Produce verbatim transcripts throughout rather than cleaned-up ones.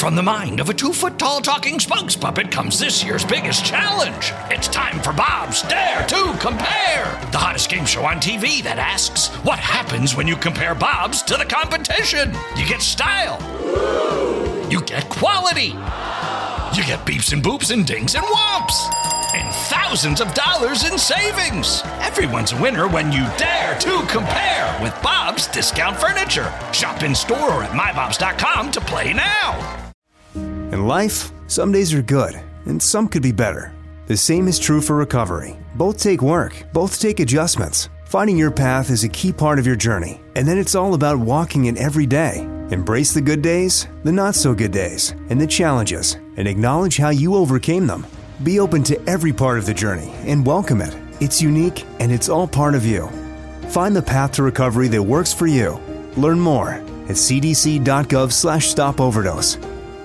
from the mind of a two-foot-tall talking spokes puppet comes this year's biggest challenge. It's time for Bob's Dare to Compare, the hottest game show on T V that asks, what happens when you compare Bobs to the competition? You get style. You get quality. You get beeps and boops and dings and whomps. And thousands of dollars in savings. Everyone's a winner when you dare to compare with Bob's Discount Furniture. Shop in store or at my bobs dot com to play now. In life, some days are good, and some could be better. The same is true for recovery. Both take work, both take adjustments. Finding your path is a key part of your journey, and then it's all about walking it every day. Embrace the good days, the not-so-good days, and the challenges, and acknowledge how you overcame them. Be open to every part of the journey and welcome it. It's unique, and it's all part of you. Find the path to recovery that works for you. Learn more at c d c dot gov slash stop overdose.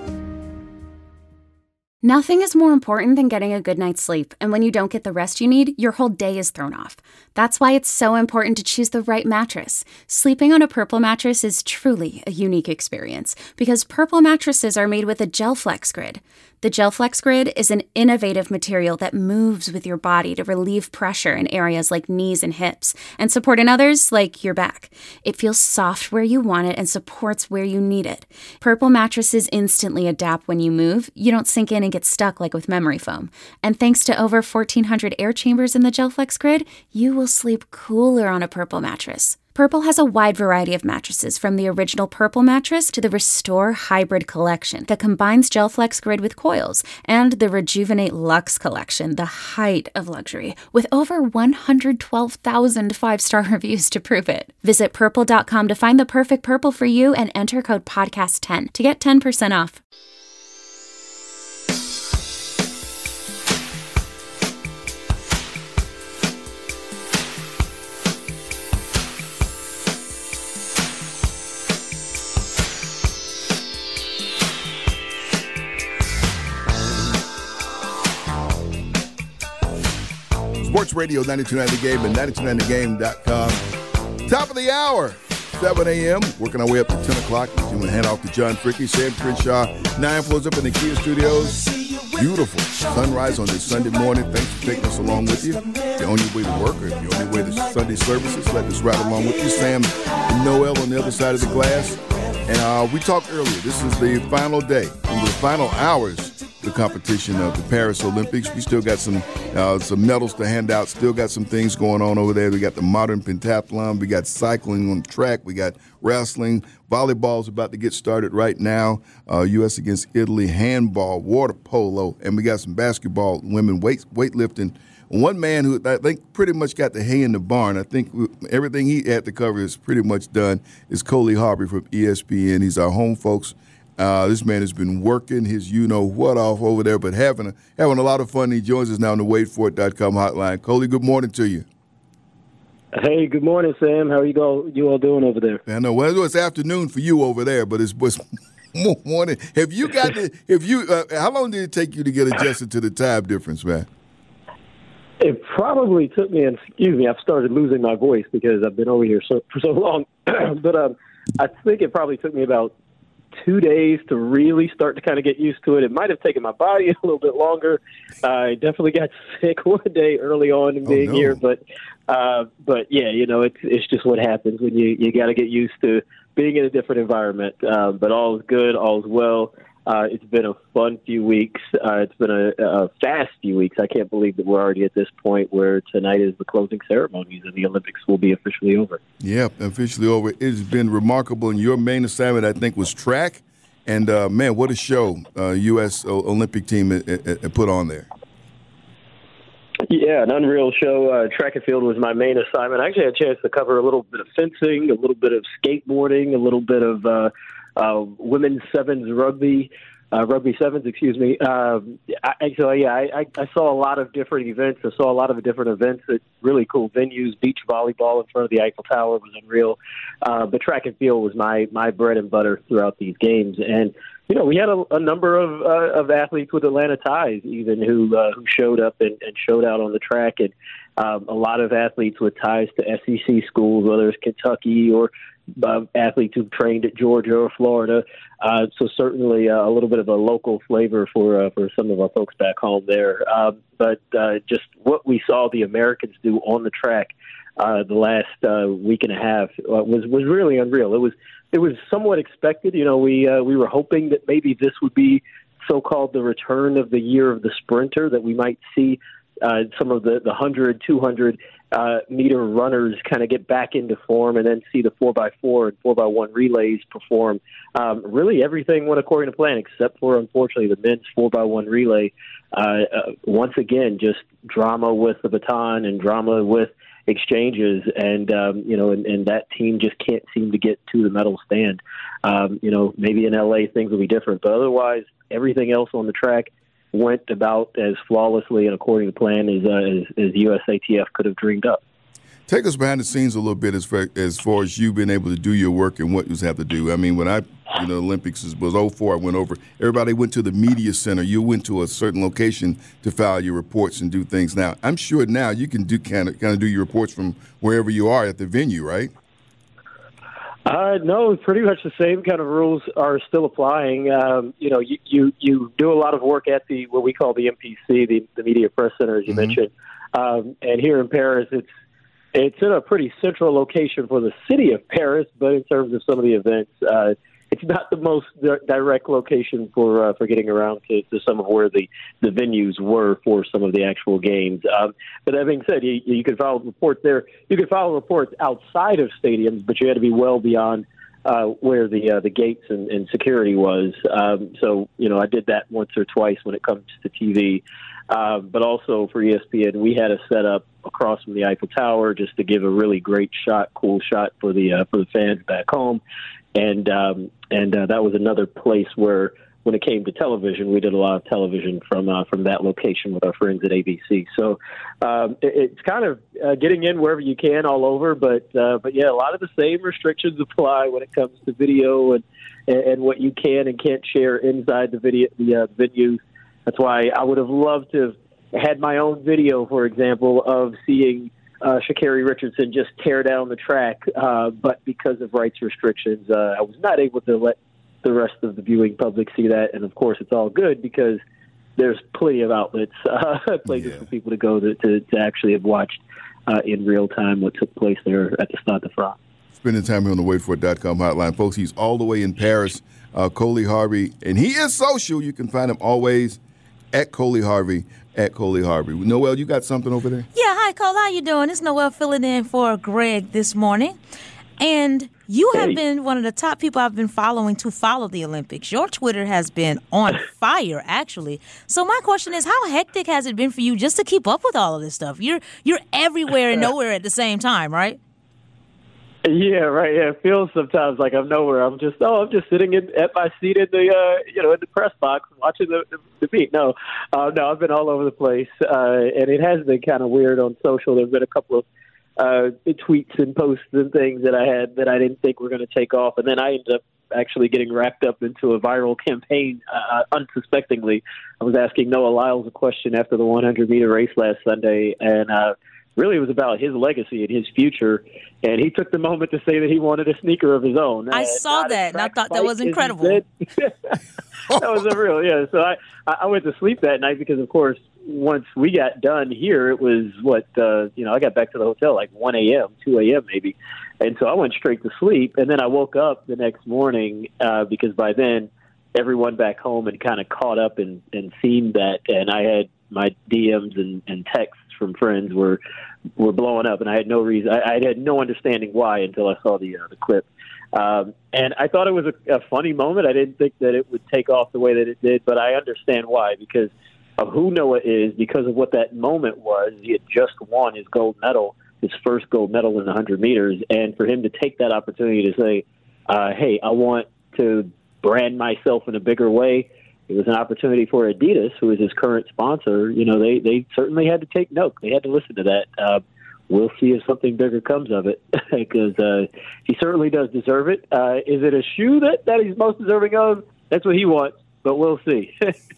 Nothing is more important than getting a good night's sleep, and when you don't get the rest you need, your whole day is thrown off. That's why it's so important to choose the right mattress. Sleeping on a Purple mattress is truly a unique experience because Purple mattresses are made with a GelFlex Grid. The GelFlex Grid is an innovative material that moves with your body to relieve pressure in areas like knees and hips and support in others like your back. It feels soft where you want it and supports where you need it. Purple mattresses instantly adapt when you move. You don't sink in and get stuck like with memory foam. And thanks to over fourteen hundred air chambers in the GelFlex Grid, you will sleep cooler on a Purple mattress. Purple has a wide variety of mattresses, from the original Purple mattress to the Restore Hybrid collection that combines GelFlex Grid with coils, and the Rejuvenate Luxe collection, the height of luxury, with over one hundred twelve thousand five-star reviews to prove it. Visit purple dot com to find the perfect Purple for you and enter code podcast ten to get ten percent off. Sports Radio ninety-two point nine The Game and ninety-two point nine the game dot com. Top of the hour, seven a.m. Working our way up to ten o'clock. We're going to hand off to John Fricky, Sam Crenshaw. Nine floors up in the Kia Studios. Beautiful sunrise on this Sunday morning. Thanks for taking us along with you. If you're on your way to work or if you're on your way to Sunday services, let us ride along with you. Sam and Noel on the other side of the glass. And uh, we talked earlier. This is the final day, in the final hours, the competition of the Paris Olympics. We still got some uh, some medals to hand out, still got some things going on over there. We got the modern pentathlon, we got cycling on the track, we got wrestling, volleyball's about to get started right now, uh, U S against Italy, handball, water polo, and we got some basketball, women weight weightlifting. One man who I think pretty much got the hay in the barn, I think everything he had to cover is pretty much done, is Coley Harvey from E S P N. He's our home folks. Uh, this man has been working his you-know-what off over there, but having a, having a lot of fun. He joins us now on the wait for it dot com hotline. Coley, good morning to you. Hey, good morning, Sam. How are you all, you all doing over there? I know. Well, it's afternoon for you over there, but it's, it's morning. Have you got the, have you, uh, how long did it take you to get adjusted to the time difference, man? It probably took me, and excuse me, I've started losing my voice because I've been over here so, for so long. but um, I think it probably took me about two days to really start to kind of get used to it. It might have taken my body a little bit longer. Uh, I definitely got sick one day early on in being oh, no. here, but uh, but yeah, you know, it's it's just what happens when you you got to get used to being in a different environment. Uh, but all is good, all is well. Uh, it's been a fun few weeks. Uh, it's been a, a fast few weeks. I can't believe that we're already at this point where tonight is the closing ceremonies and the Olympics will be officially over. Yeah, officially over. It's been remarkable. And your main assignment, I think, was track. And, uh, man, what a show uh, U S Olympic team uh, uh, put on there. Yeah, an unreal show. Uh, track and field was my main assignment. I actually had a chance to cover a little bit of fencing, a little bit of skateboarding, a little bit of uh, uh, women's sevens rugby, uh, rugby sevens, excuse me. Um, I, so, yeah, I, I saw a lot of different events. I saw a lot of different events at really cool venues. Beach volleyball in front of the Eiffel Tower was unreal. Uh, but track and field was my, my bread and butter throughout these games. And you know, we had a, a number of uh, of athletes with Atlanta ties, even who uh, who showed up and, and showed out on the track, and um, a lot of athletes with ties to S E C schools, whether it's Kentucky or uh, athletes who've trained at Georgia or Florida. Uh, so certainly uh, a little bit of a local flavor for uh, for some of our folks back home there. Um, but uh, just what we saw the Americans do on the track uh, the last uh, week and a half uh, was was really unreal. It was it was somewhat expected. You know, we uh, we were hoping that maybe this would be so-called the return of the year of the sprinter, that we might see uh, some of the, the one hundred, two hundred uh, meter runners kind of get back into form, and then see the four by four and four by one relays perform. Um, really everything went according to plan, except for, unfortunately, the men's four by one relay. Uh, uh, once again, just drama with the baton and drama with exchanges, and um, you know, and, and that team just can't seem to get to the medal stand. Um, you know, maybe in L A things will be different, but otherwise, everything else on the track went about as flawlessly and according to plan as uh, as, as U S A T F could have dreamed up. Take us behind the scenes a little bit as far as, far as you being able to do your work and what you have to do. I mean, when I, you know, Olympics was oh four, I went over. Everybody went to the media center. You went to a certain location to file your reports and do things. Now, I'm sure now you can do kind of kind of do your reports from wherever you are at the venue, right? Uh, no, pretty much the same kind of rules are still applying. Um, you know, you, you, you do a lot of work at the what we call the M P C, the, the Media Press Center, as you mm-hmm. mentioned. Um, and here in Paris, it's it's in a pretty central location for the city of Paris, but in terms of some of the events, uh, it's not the most di- direct location for uh, for getting around to, to some of where the, the venues were for some of the actual games. Um, but that being said, you, you can file reports there. You can file reports outside of stadiums, but you had to be well beyond uh, where the uh, the gates and, and security was. Um, so, you know, I did that once or twice when it comes to T V. Uh, but also for E S P N, we had a set up across from the Eiffel Tower just to give a really great shot, cool shot for the uh, for the fans back home. And um, and uh, that was another place where, when it came to television, we did a lot of television from uh, from that location with our friends at A B C. So um, it, it's kind of uh, getting in wherever you can, all over. But uh, but yeah, a lot of the same restrictions apply when it comes to video and and what you can and can't share inside the video the uh, venues. That's why I would have loved to have had my own video, for example, of seeing Uh, Sha'Carri Richardson just tear down the track, uh, but because of rights restrictions, uh, I was not able to let the rest of the viewing public see that. And of course, it's all good because there's plenty of outlets, uh, places yeah. for people to go to, to, to actually have watched uh, in real time what took place there at the Stade de France. Spending time here on the wait for it dot com hotline. Folks, he's all the way in Paris, uh, Coley Harvey, and he is social. You can find him always at Coley Harvey. At Coley Harvey. Noel, you got something over there? Yeah, hi, Cole. How you doing? It's Noel filling in for Greg this morning. And you have hey. been one of the top people I've been following to follow the Olympics. Your Twitter has been on fire, actually. So my question is, how hectic has it been for you just to keep up with all of this stuff? You're you're everywhere and nowhere at the same time, right? Yeah, right. Yeah, it feels sometimes like I'm nowhere. I'm just oh, I'm just sitting in, at my seat in the uh, you know in the press box watching the the, the beat. No, uh, no, I've been all over the place, uh, and it has been kind of weird on social. There've been a couple of uh, tweets and posts and things that I had that I didn't think were going to take off, and then I ended up actually getting wrapped up into a viral campaign uh, unsuspectingly. I was asking Noah Lyles a question after the one hundred meter race last Sunday, and uh, really it was about his legacy and his future. And he took the moment to say that he wanted a sneaker of his own. I uh, saw that, and I thought that was incredible. That was a real, yeah. So I, I went to sleep that night because, of course, once we got done here, it was what, uh, you know, I got back to the hotel like one a.m., two a.m. maybe. And so I went straight to sleep. And then I woke up the next morning uh, because by then everyone back home had kind of caught up and, and seen that. And I had my D Ms and, and texts from friends were were blowing up, and I had no reason. I, I had no understanding why until I saw the uh, the clip. Um, and I thought it was a, a funny moment. I didn't think that it would take off the way that it did, but I understand why, because of who Noah is, because of what that moment was. He had just won his gold medal, his first gold medal in the one hundred meters, and for him to take that opportunity to say, uh, hey, I want to brand myself in a bigger way. It was an opportunity for Adidas, who is his current sponsor. You know, they, they certainly had to take note. They had to listen to that. Uh, we'll see if something bigger comes of it, because uh, he certainly does deserve it. Uh, is it a shoe that, that he's most deserving of? that's what he wants, but we'll see.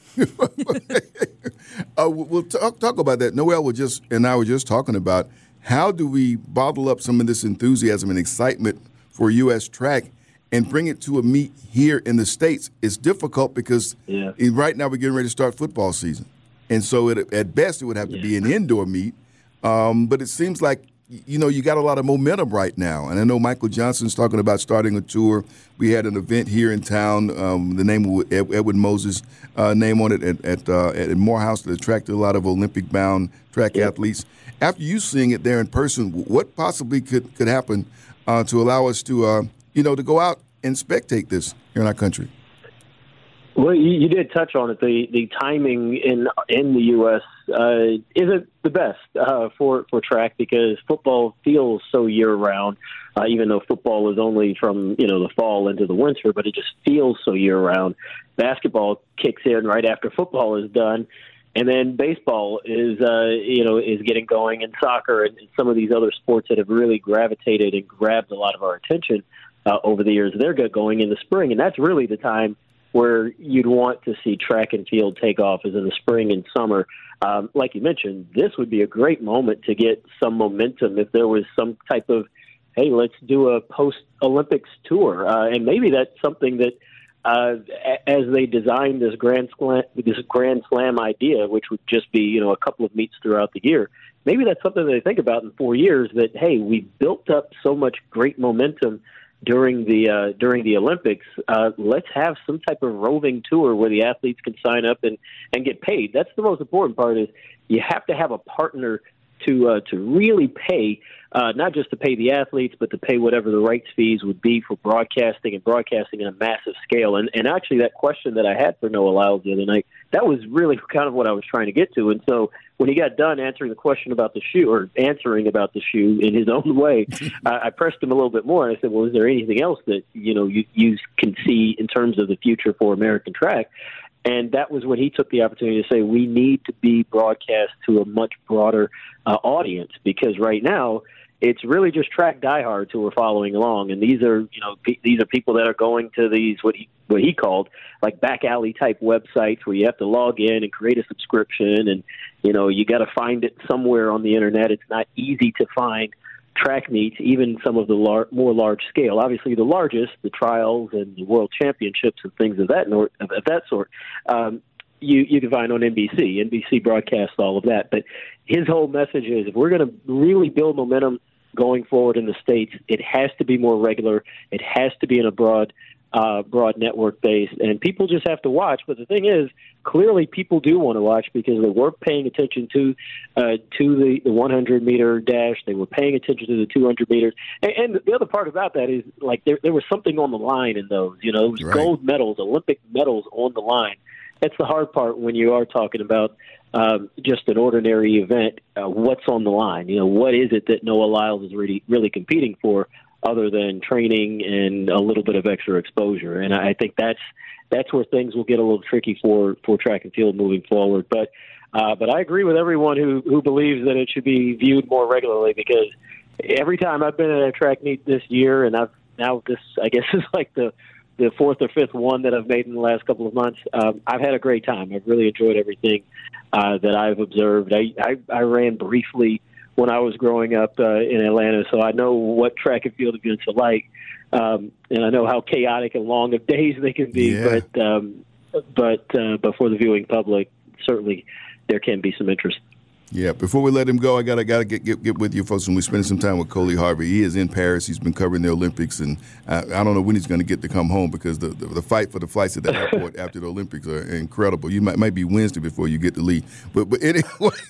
uh, we'll talk, talk about that. Noel was just, and I were just talking about how do we bottle up some of this enthusiasm and excitement for U S track and bring it to a meet here in the States. It's difficult because yeah. right now we're getting ready to start football season. And so it, at best it would have to yeah. be an indoor meet. Um, but it seems like, you know, you got a lot of momentum right now. And I know Michael Johnson's talking about starting a tour. We had an event here in town, um, the name of Ed, Edward Moses' uh, name on it at at, uh, at Morehouse that attracted a lot of Olympic-bound track yeah. athletes. After you seeing it there in person, what possibly could, could happen uh, to allow us to, uh, you know, to go out and spectate this here in our country? Well, you, you did touch on it. The the timing in in the U S uh, isn't the best uh, for for track because football feels so year round. Uh, even though football is only from you know the fall into the winter, but it just feels so year round. Basketball kicks in right after football is done, and then baseball is uh, you know is getting going, and soccer and, and some of these other sports that have really gravitated and grabbed a lot of our attention uh, over the years. They're get going in the spring, and that's really the time where you'd want to see track and field take off is in the spring and summer. Um, like you mentioned, this would be a great moment to get some momentum if there was some type of, hey, let's do a post-Olympics tour. Uh, and maybe that's something that uh, as they designed this Grand Slam, this Grand Slam idea, which would just be, you know, a couple of meets throughout the year, maybe that's something they think about in four years that, hey, we built up so much great momentum during the uh, during the Olympics. Uh, let's have some type of roving tour where the athletes can sign up and, and get paid. That's the most important part is you have to have a partner to uh, to really pay, uh, not just to pay the athletes, but to pay whatever the rights fees would be for broadcasting and broadcasting in a massive scale. And, and actually that question that I had for Noah Lyles the other night, that was really kind of what I was trying to get to. And so when he got done answering the question about the shoe or answering about the shoe in his own way, I, I pressed him a little bit more. And I said, well, is there anything else that, you know, you, you can see in terms of the future for American track? And that was when he took the opportunity to say, we need to be broadcast to a much broader uh, audience because right now it's really just track diehards who are following along. And these are, you know, p- these are people that are going to these, what he, what he called like back alley type websites where you have to log in and create a subscription. And, you know, you got to find it somewhere on the internet. It's not easy to find track meets, even some of the lar- more large scale. Obviously, the largest, the trials and the world championships and things of that nor- of that sort, um, you you can find on N B C. N B C broadcasts all of that. But his whole message is, if we're going to really build momentum going forward in the States, it has to be more regular. It has to be in a broad uh, broad network base, and people just have to watch. But the thing is, clearly people do want to watch because they were paying attention to uh, to the, the hundred meter dash. They were paying attention to the two hundred meters. And, and the other part about that is, like, there, there was something on the line in those. You know, it was right. Gold medals, Olympic medals on the line. That's the hard part when you are talking about um, just an ordinary event. Uh, what's on the line? You know, what is it that Noah Lyles is really really competing for, other than training and a little bit of extra exposure? And I think that's that's where things will get a little tricky for, for track and field moving forward. But uh, but I agree with everyone who, who believes that it should be viewed more regularly, because every time I've been at a track meet this year, and I've now this I guess is like the the fourth or fifth one that I've made in the last couple of months, um, I've had a great time. I've really enjoyed everything uh, that I've observed. I, I, I ran briefly when I was growing up uh, in Atlanta, so I know what track and field events are like, um, and I know how chaotic and long of days they can be. Yeah. But um, but uh, but for the viewing public, certainly there can be some interest. Yeah, before we let him go, I gotta gotta get get, get with you folks, and we're spending some time with Coley Harvey. He is in Paris. He's been covering the Olympics, and I, I don't know when he's going to get to come home, because the, the the fight for the flights at the airport after the Olympics are incredible. You might might be Wednesday before you get to leave. But but anyway,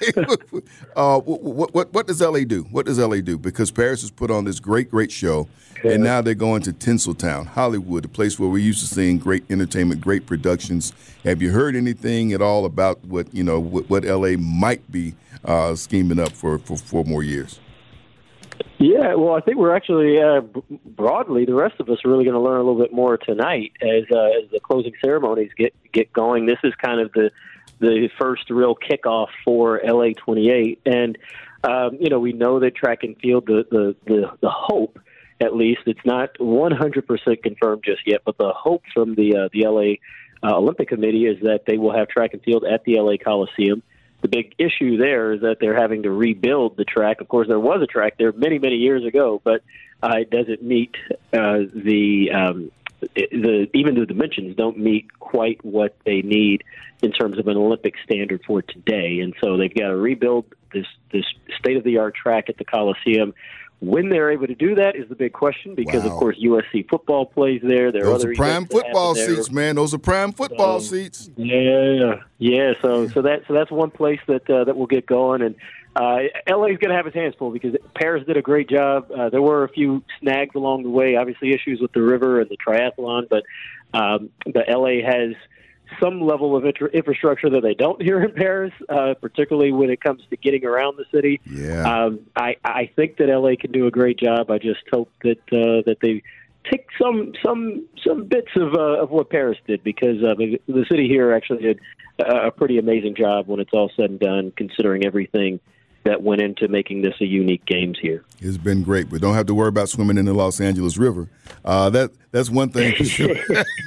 uh, what what what does L A do? What does L A do? Because Paris has put on this great great show, and now they're going to Tinseltown, Hollywood, a place where we're used to seeing great entertainment, great productions. Have you heard anything at all about what you know what, what L A might be Uh, scheming up for, for four more years? Yeah, well, I think we're actually, uh, broadly, the rest of us are really going to learn a little bit more tonight as uh, as the closing ceremonies get, get going. This is kind of the the first real kickoff for L A twenty-eight. And, um, you know, we know that track and field, the, the, the, the hope at least. It's not one hundred percent confirmed just yet, but the hope from the uh, the L A uh, Olympic Committee is that they will have track and field at the L A Coliseum. The big issue there is that they're having to rebuild the track. Of course, there was a track there many, many years ago, but uh, it doesn't meet uh, the um, the even the dimensions don't meet quite what they need in terms of an Olympic standard for today. And so they've got to rebuild this this state-of-the-art track at the Coliseum. When they're able to do that is the big question, because, wow. of course, U S C football plays there. There Those are other are prime football seats, man. Those are prime football so, seats. Yeah, yeah. So, so that so that's one place that uh, that will get going, and uh, L A's going to have his hands full because Paris did a great job. Uh, there were a few snags along the way, obviously issues with the river and the triathlon, but um, the L A has some level of infra- infrastructure that they don't here in Paris, uh, particularly when it comes to getting around the city. Yeah. Um, I, I think that L A can do a great job. I just hope that uh, that they take some some some bits of uh, of what Paris did, because uh, the, the city here actually did a, a pretty amazing job when it's all said and done, considering everything that went into making this a unique games here. It's been great. We don't have to worry about swimming in the Los Angeles River. Uh, that that's one thing for sure.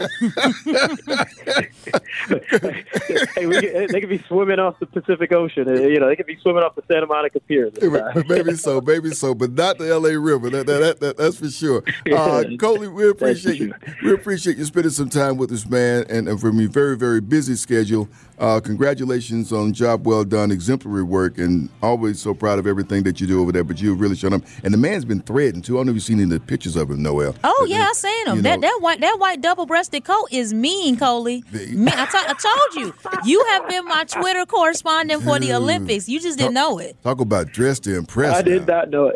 Hey, we, they could be swimming off the Pacific Ocean. You know, they could be swimming off the Santa Monica Pier. Maybe so, maybe so, but not the L A River. That, that, that, that, that's for sure. Uh, Coley, we appreciate you. We appreciate you spending some time with us, man, and, and from your very, very busy schedule. Uh, congratulations on job well done, exemplary work, and always so proud of everything that you do over there. But you've really shown up, and the man's been threading too. I don't know if you've seen any of the pictures of him, Noel. Oh but, yeah, I seen him. You That know, that white that white double breasted coat is mean, Coley. Me, I, t- I told you, you have been my Twitter correspondent for the Olympics. You just didn't talk, know it. Talk about dressed to impress. I did now. not know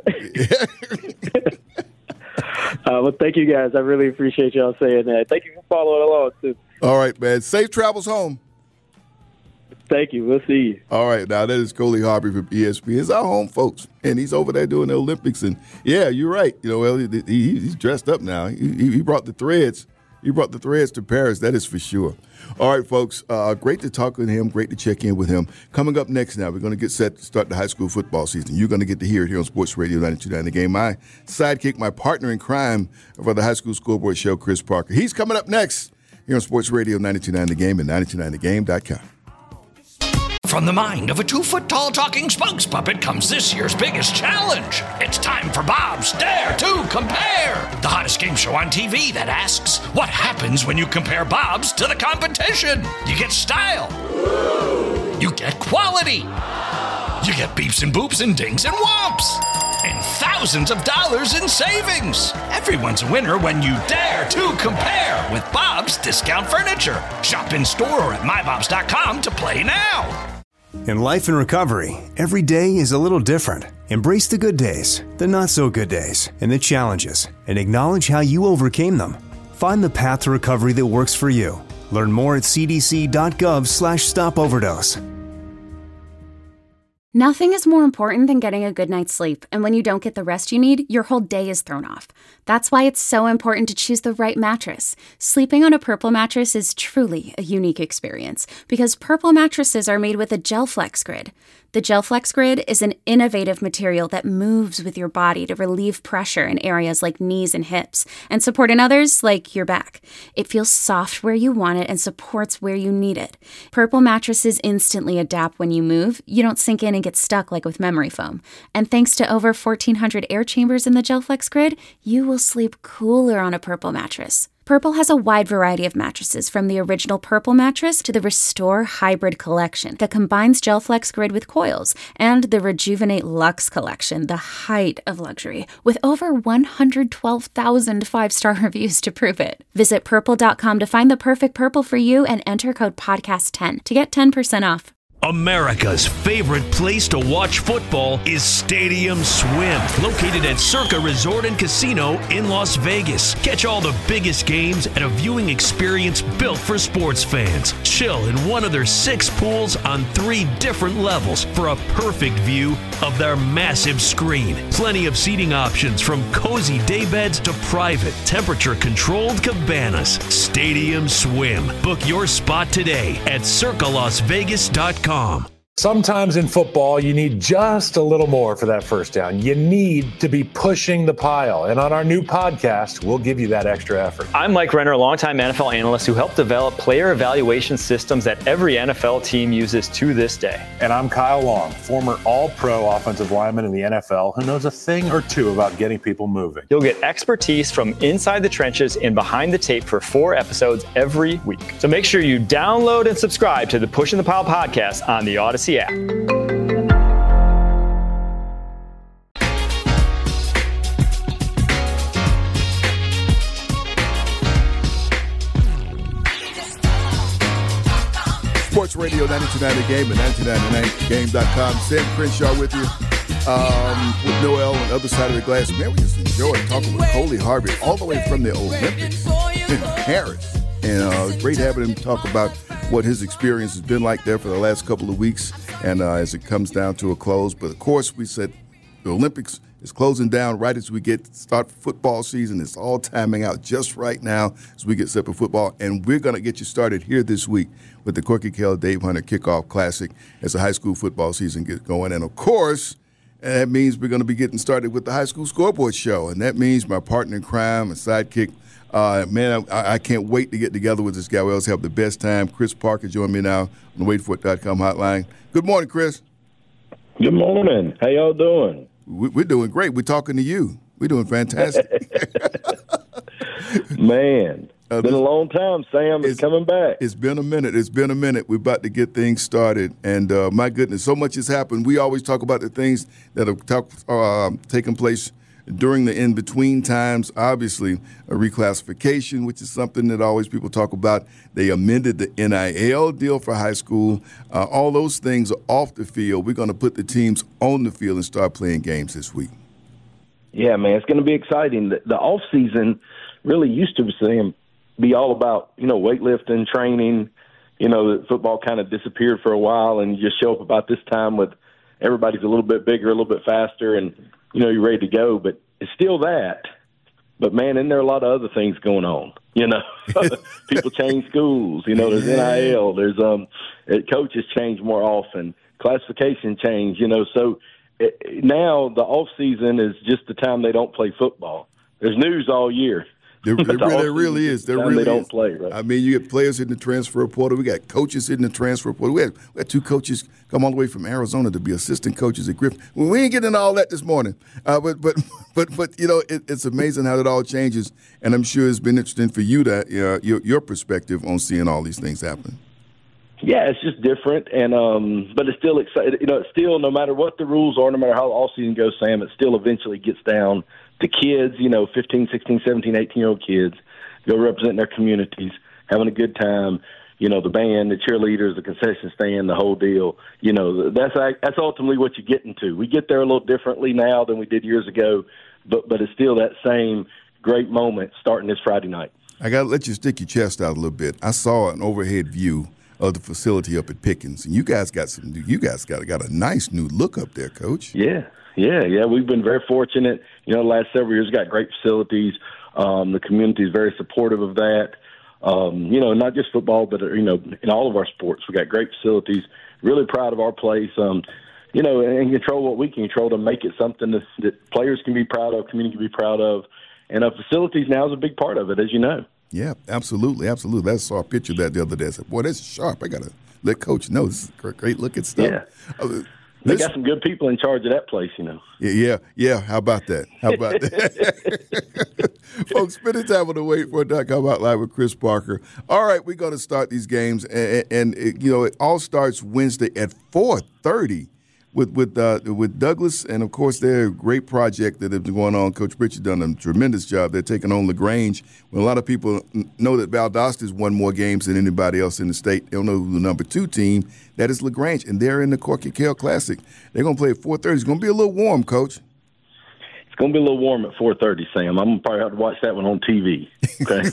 it. uh, well, thank you guys. I really appreciate y'all saying that. Thank you for following along too. All right, man. Safe travels home. Thank you. We'll see you. All right. Now, that is Coley Harvey from E S P N. It's our home folks, and he's over there doing the Olympics. And, yeah, you're right. You know, well, he, he, he's dressed up now. He, he brought the threads. He brought the threads to Paris. That is for sure. All right, folks. Uh, great to talk with him. Great to check in with him. Coming up next now, we're going to get set to start the high school football season. You're going to get to hear it here on Sports Radio ninety-two point nine The Game. My sidekick, my partner in crime for the high school scoreboard show, Chris Parker. He's coming up next here on Sports Radio ninety-two point nine The Game and ninety-two point nine the game dot com. From the mind of a two-foot-tall talking spokes puppet comes this year's biggest challenge. It's time for Bob's Dare to Compare, the hottest game show on T V that asks, what happens when you compare Bob's to the competition? You get style. You get quality. You get beeps and boops and dings and whomps. And thousands of dollars in savings. Everyone's a winner when you dare to compare with Bob's Discount Furniture. Shop in store or at my bobs dot com to play now. In life and recovery, every day is a little different. Embrace the good days, the not-so-good days, and the challenges, and acknowledge how you overcame them. Find the path to recovery that works for you. Learn more at c d c dot gov slash stop overdose. Nothing is more important than getting a good night's sleep, and when you don't get the rest you need, your whole day is thrown off. That's why it's so important to choose the right mattress. Sleeping on a Purple mattress is truly a unique experience, because Purple mattresses are made with a GelFlex Grid. The GelFlex Grid is an innovative material that moves with your body to relieve pressure in areas like knees and hips, and support in others like your back. It feels soft where you want it and supports where you need it. Purple mattresses instantly adapt when you move. You don't sink in and get stuck like with memory foam. And thanks to over fourteen hundred air chambers in the GelFlex Grid, you will sleep cooler on a Purple mattress. Purple has a wide variety of mattresses, from the original Purple mattress to the Restore Hybrid collection that combines GelFlex Grid with coils, and the Rejuvenate Luxe collection, the height of luxury, with over one hundred twelve thousand five-star reviews to prove it. Visit purple dot com to find the perfect Purple for you and enter code podcast ten to get ten percent off. America's favorite place to watch football is Stadium Swim, located at Circa Resort and Casino in Las Vegas. Catch all the biggest games at a viewing experience built for sports fans. Chill in one of their six pools on three different levels for a perfect view of their massive screen. Plenty of seating options, from cozy daybeds to private, temperature-controlled cabanas. Stadium Swim. Book your spot today at circa las vegas dot com. Sometimes in football, you need just a little more for that first down. You need to be pushing the pile. And on our new podcast, we'll give you that extra effort. I'm Mike Renner, a longtime N F L analyst who helped develop player evaluation systems that every N F L team uses to this day. And I'm Kyle Long, former all-pro offensive lineman in the N F L who knows a thing or two about getting people moving. You'll get expertise from inside the trenches and behind the tape for four episodes every week. So make sure you download and subscribe to the Pushing the Pile podcast on the Odyssey app. Sports Radio ninety-two ninety Game and ninety-two ninety-nine game dot com. Sam Crenshaw with you um, with Noel on the other side of the glass. Man, we just enjoyed talking with Coley Harvey all the way from the Olympics in Paris. And uh, great having him talk about what his experience has been like there for the last couple of weeks and uh, as it comes down to a close. But, of course, we said the Olympics is closing down right as we get start football season. It's all timing out just right now as we get set for football. And we're going to get you started here this week with the Corky Kell Dave Hunter Kickoff Classic as the high school football season gets going. And, of course, that means we're going to be getting started with the high school scoreboard show. And that means my partner in crime and sidekick, Uh, man, I, I can't wait to get together with this guy. We always have the best time. Chris Parker joined me now on the wait for it dot com hotline. Good morning, Chris. Good morning. How y'all doing? We, we're doing great. We're talking to you. We're doing fantastic. Man, uh, been a long time, Sam. It's, it's coming back. It's been a minute. It's been a minute. We're about to get things started. And, uh, my goodness, so much has happened. We always talk about the things that have talk, uh, taken place during the in-between times. Obviously, a reclassification, which is something that always people talk about. They amended the N I L deal for high school. Uh, all those things are off the field. We're going to put the teams on the field and start playing games this week. Yeah, man, it's going to be exciting. The, the off-season really used to Sam, be all about, you know, weightlifting, training. You know, the football kind of disappeared for a while, and you just show up about this time with everybody's a little bit bigger, a little bit faster, and you know, you're ready to go, but it's still that. But, man, isn't there a lot of other things going on? You know, people change schools. You know, there's N I L. There's um, coaches change more often. Classification change, you know. So it, now the off season is just the time they don't play football. There's news all year. There, there, the there really is. There really they don't is. play, right? I mean, you get players hitting the transfer portal. We got coaches hitting the transfer portal. We had, we had two coaches come all the way from Arizona to be assistant coaches at Griffin. Well, we ain't getting all that this morning. Uh, but, but, but, but you know, it, it's amazing how it all changes. And I'm sure it's been interesting for you, to uh, your, your perspective on seeing all these things happen. Yeah, it's just different, and um, but it's still exciting. You know, it's still, no matter what the rules are, no matter how the all season goes, Sam, it still eventually gets down to kids, you know, fifteen, sixteen, seventeen, eighteen-year-old kids, go representing their communities, having a good time. You know, the band, the cheerleaders, the concession stand, the whole deal. You know, that's that's ultimately what you get into. We get there a little differently now than we did years ago, but but it's still that same great moment starting this Friday night. I got to let you stick your chest out a little bit. I saw an overhead view of the facility up at Pickens, and you guys got some. You guys got got a nice new look up there, Coach. Yeah, yeah, yeah. We've been very fortunate. You know, the last several years, got great facilities. Um, the community is very supportive of that. Um, you know, not just football, but you know, in all of our sports, we got great facilities. Really proud of our place. Um, you know, and control what we can control to make it something that, that players can be proud of, community can be proud of, and uh, facilities now is a big part of it, as you know. Yeah, absolutely, absolutely. I saw a picture of that the other day. I said, boy, that's sharp. I got to let Coach know. This is great, great looking stuff. Yeah. Uh, they got some good people in charge of that place, you know. Yeah, yeah, yeah. How about that? How about that? Folks, spending time on the wait for it dot com hotline with Chris Parker. All right, we're going to start these games, and, and it, you know, it all starts Wednesday at four thirty. With with uh, with Douglas, and of course their great project that has been going on. Coach Pritchard done a tremendous job. They're taking on LaGrange. When a lot of people know that Valdosta's won more games than anybody else in the state, they don't know who the number two team. That is LaGrange, and they're in the Corky Kell Classic. They're going to play at four thirty. It's going to be a little warm, Coach. It's going to be a little warm at four thirty, Sam. I'm going to probably have to watch that one on T V. Okay,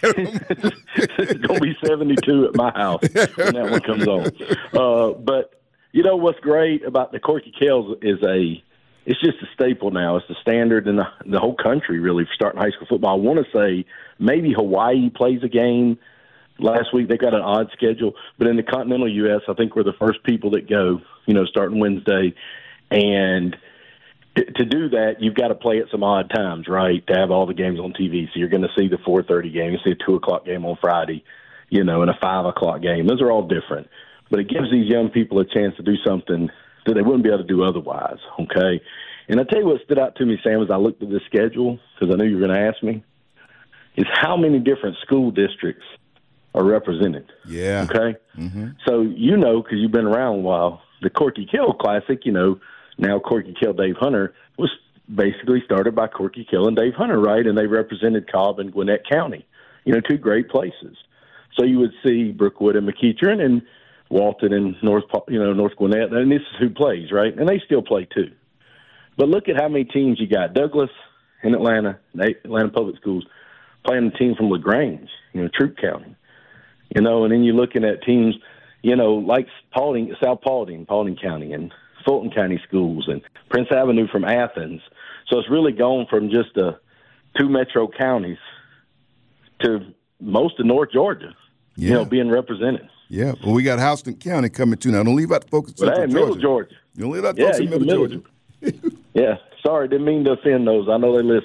it's going to be seventy-two at my house when that one comes on. Uh, but. You know what's great about the Corky Kells is a, it's just a staple now. It's the standard in the, the whole country, really, for starting high school football. I want to say maybe Hawaii plays a game last week they got an odd schedule, but in the continental U S, I think we're the first people that go, you know, starting Wednesday. And to, to do that, you've got to play at some odd times, right, to have all the games on T V. So you're going to see the four thirty game, you see a two o'clock game on Friday, you know, and a five o'clock game. Those are all different. But it gives these young people a chance to do something that they wouldn't be able to do otherwise, okay? And I tell you what stood out to me, Sam, as I looked at this schedule, because I knew you were going to ask me, is how many different school districts are represented. Yeah. Okay? Mm-hmm. So you know, because you've been around a while, the Corky Kell Classic, you know, now Corky Kell, Dave Hunter, was basically started by Corky Kell and Dave Hunter, right? And they represented Cobb and Gwinnett County, you know, two great places. So you would see Brookwood and McEachern and Walton and North, you know, North Gwinnett, and this is who plays, right? And they still play too. But look at how many teams you got. Douglas in Atlanta, Atlanta Public Schools, playing a team from LaGrange, you know, Troup County. You know, and then you're looking at teams, you know, like Paulding, South Paulding, Paulding County, and Fulton County schools, and Prince Avenue from Athens. So it's really gone from just uh, two metro counties to most of North Georgia, yeah. you know, being represented. Yeah, well, we got Houston County coming too. Now, don't leave out the focus. But hey, Middle Georgia. Don't leave out the yeah, focus in Middle, Middle Georgia. Georgia. Yeah, sorry, didn't mean to offend those. I know they're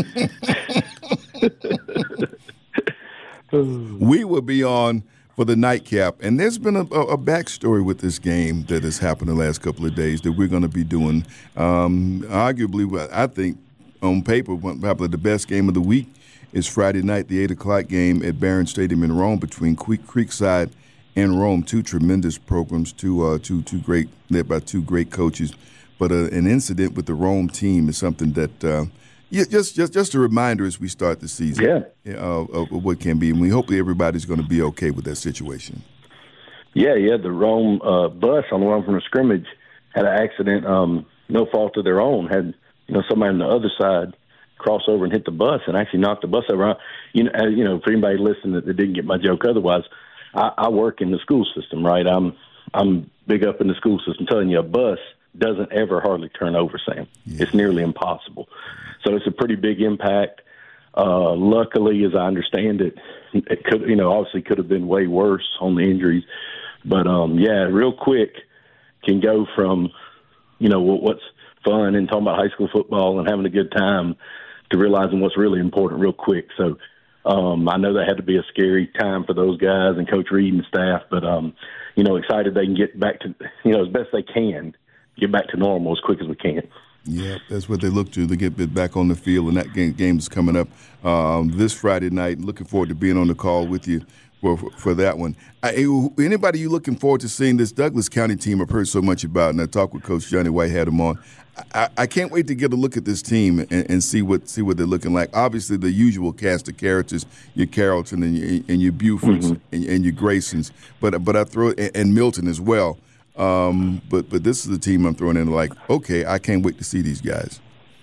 listening. We will be on for the nightcap, and there's been a, a backstory with this game that has happened the last couple of days that we're going to be doing. Um, arguably, I think on paper, probably the best game of the week is Friday night, the eight o'clock game at Barron Stadium in Rome between Creekside and Rome. Two tremendous programs, two uh, two two great led by two great coaches. But uh, an incident with the Rome team is something that uh, yeah, just just just a reminder as we start the season yeah. uh, of what can be, and we hope that everybody's going to be okay with that situation. Yeah, yeah. The Rome uh, bus on the run from the scrimmage had an accident, um, no fault of their own. Had you know somebody on the other side cross over and hit the bus and actually knocked the bus over. You know, uh, you know, for anybody listening that, that didn't get my joke, otherwise, I, I work in the school system, right? I'm I'm big up in the school system. Telling you, a bus doesn't ever hardly turn over, Sam. Yeah. It's nearly impossible. So it's a pretty big impact. Uh, luckily, as I understand it, it could, you know, obviously could have been way worse on the injuries. But, um, yeah, real quick can go from, you know, what's fun and talking about high school football and having a good time to realizing what's really important real quick. So um, I know that had to be a scary time for those guys and Coach Reed and staff, but, um, you know, excited they can get back to, you know, as best they can, get back to normal as quick as we can. Yeah, that's what they look to, to get back on the field, and that game game's coming up um, this Friday night. Looking forward to being on the call with you for for that one. I, anybody you looking forward to seeing this Douglas County team I've heard so much about, and I talked with Coach Johnny White, had him on. I, I can't wait to get a look at this team and, and see what see what they're looking like. Obviously, the usual cast of characters, your Carrollton and your, and your Bufords mm-hmm. and, and your Graysons, but but I throw and, and Milton as well. Um, but but this is the team I'm throwing in. Like, okay, I can't wait to see these guys.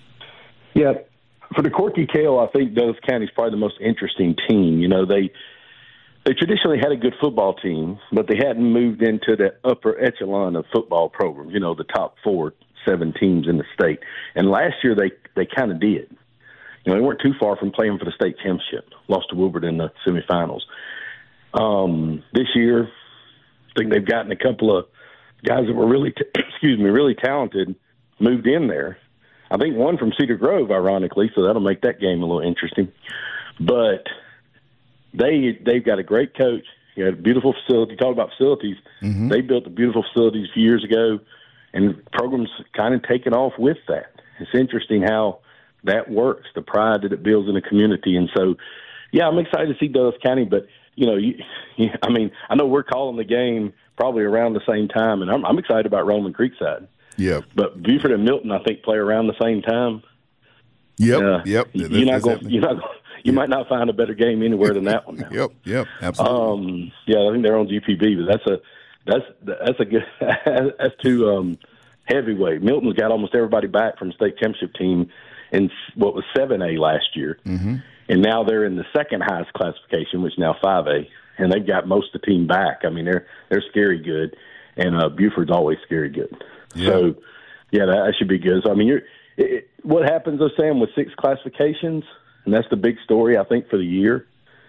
Yeah, for the Corky Kell, I think Douglas County is probably the most interesting team. You know, they they traditionally had a good football team, but they hadn't moved into the upper echelon of football programs. You know, the top four, seven teams in the state. And last year they they kind of did. You know, they weren't too far from playing for the state championship. Lost to Wilbert in the semifinals. Um, this year, I think they've gotten a couple of guys that were really, t- excuse me, really talented, moved in there. I think one from Cedar Grove, ironically, so that'll make that game a little interesting. But they, they've got a great coach. You got a beautiful facility. Talk about facilities. Mm-hmm. They built a beautiful facility a few years ago, and programs kind of taken off with that. It's interesting how that works, the pride that it builds in the community. And so, yeah, I'm excited to see Douglas County, but, you know, you, you, I mean, I know we're calling the game probably around the same time, and I'm, I'm excited about Rome and Creekside. Yeah. But Buford and Milton, I think, play around the same time. Yep, uh, yep. You're not going. You're not. You yep. might not find a better game anywhere than that one. Now. Yep, yep, absolutely. Um, yeah, I think they're on G P B, but that's a that's that's a good that's too um, heavyweight. Milton's got almost everybody back from the state championship team in what was seven A last year, mm-hmm. and now they're in the second highest classification, which is now five A. And they've got most of the team back. I mean, they're they're scary good, and uh, Buford's always scary good. Yeah. So, yeah, that, that should be good. So, I mean, you're, it, what happens, though, Sam, with six classifications, and that's the big story, I think, for the year,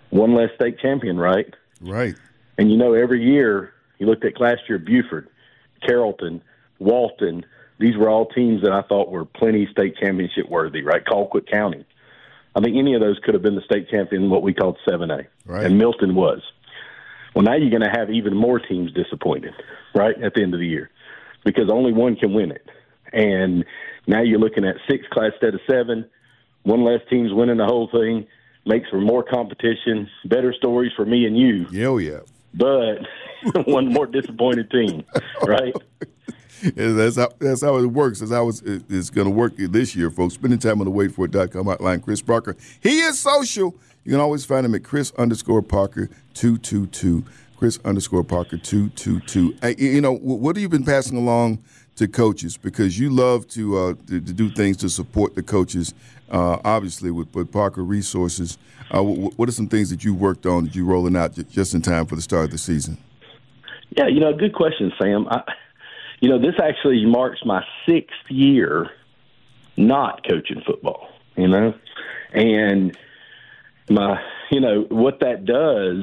one less state champion, right? Right. And, you know, every year, you looked at last year, Buford, Carrollton, Walton, these were all teams that I thought were plenty state championship worthy, right? Colquitt County. I think any of those could have been the state champion in what we called seven A. Right. And Milton was. Well, now you're going to have even more teams disappointed, right, at the end of the year, because only one can win it. And now you're looking at six class instead of seven, one less teams winning the whole thing, makes for more competition, better stories for me and you. Yeah, yeah. But one more disappointed team, right? That's how, that's how it works. That's how it's, it's going to work this year, folks. Spending time on the wait for it dot com hotline. Chris Parker. He is social. You can always find him at Chris underscore Parker two two two. Chris underscore Parker two two two. You know, what have you been passing along to coaches? Because you love to uh, to, to do things to support the coaches, uh, obviously, with, with Parker Resources. Uh, what are some things that you worked on that you're rolling out just in time for the start of the season? Yeah, you know, good question, Sam. I, you know, this actually marks my sixth year not coaching football, you know, and my, you know, what that does